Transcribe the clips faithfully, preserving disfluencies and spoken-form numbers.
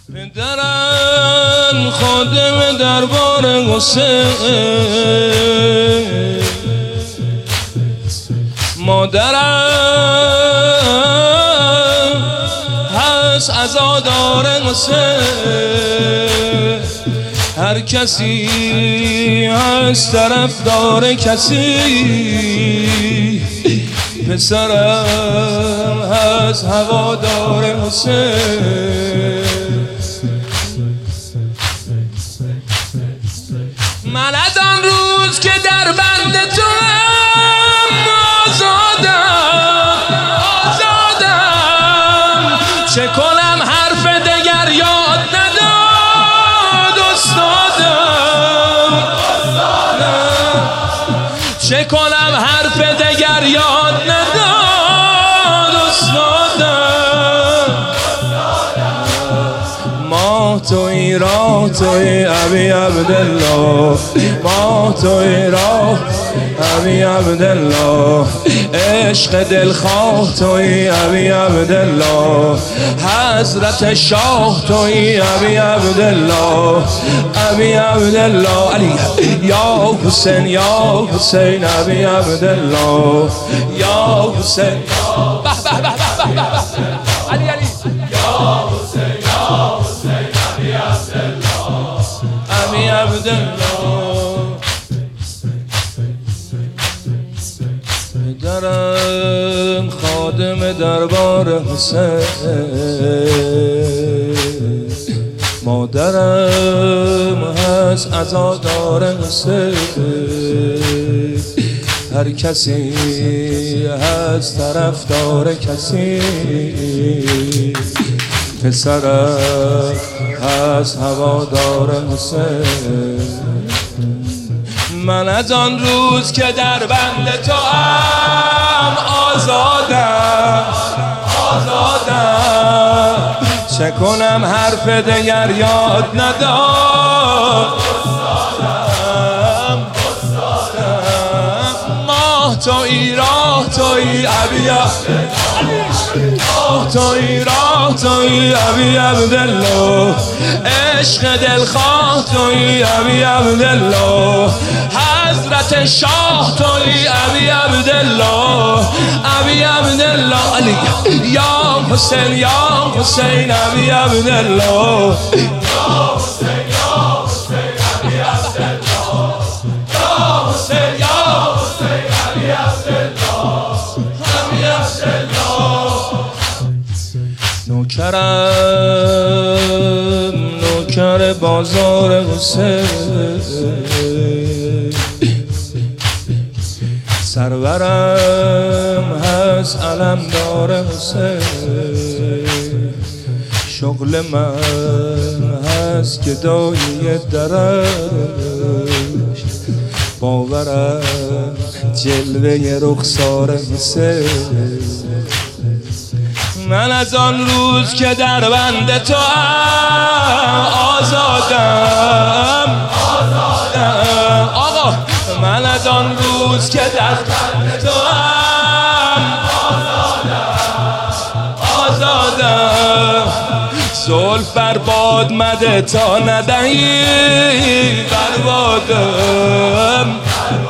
پدرم خادم دربار حسین، مادرم هست عزادار حسین. هر کسی هست طرفدار کسی، پسرم هست هوادار حسین. من از آن روز که در بند تو هم آزادم آزادم، چه کنم حرف دگر یاد نداد استادم، چه کنم حرف دگر یاد نداد استادم. ما توی راه توی ابی عبدالله، ما توی راه ابی عبدالله، عشق دلخواه توی ابی عبدالله، حضرت شاه توی ابی عبدالله، ابی عبدالله علی یا حسین یا حسین ابی عبدالله یا حسین. به به به به به علی علی یا حسین یا حسین ابی عبدالله ابی عبدالله. پدرم خادم دربار حسین، مادرم هست عزادار حسین. هر کسی هست طرفدار کسی، پسرم هست هوادار حسین. من از آن روز که در بند تو هم آزادم آزادم، چه کنم حرف دگر یاد نداد استادم استادم. ماه توی راه توی ابی ماه توی راه توی ابی عبدالله، عشق دلخواه توی ابی عبدالله، حضرت شاه توی ابی عبدالله ابی عبدالله علی یا حسین یا حسین ابی عبدالله یا حسین یا حسین ابی عبدالله یا حسین یا حسین ابی عبدالله ابی عبدالله. نوکرم نوکر بازار حسین، سرورم هست علمدار حسین. شغل من هست که دایی درشت، باورم جلوه رخسار حسین. من از آن روز که در بند تو هم آزادم آزادم آقا، من از آن روز که در بند تو هم آزادم آزادم. زلف بر باد مده تا ندهی بربادم،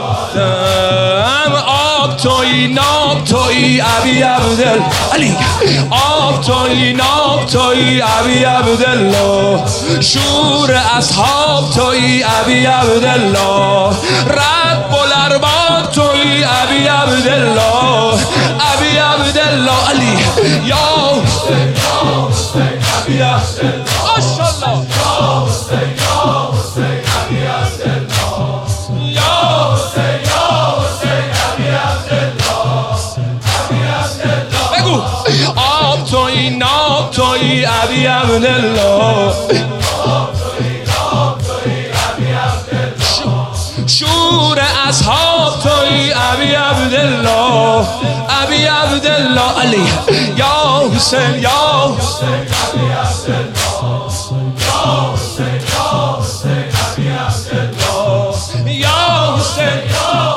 آب توی ناب توی ابی عبدالله علی، آب توی ناب توی ابی عبدالله، شور اصحاب توی ابی عبدالله، رب الارباب توی ابی عبدالله ابی عبدالله علی یا حسین یا حسین ابی عبدالله ماشاءالله یا حسین یا حسین ابی عبدالله یا حسین یا حسین ابی عبدالله ابی عبدالله. بگو آب توی ناب توی ابی عبدالله، شور اصحاب توی ابی عبدالله ابی عبدالله علی یا حسین یا حسین ابی عبدالله یا حسین یا حسین ابی عبدالله یا حسین یا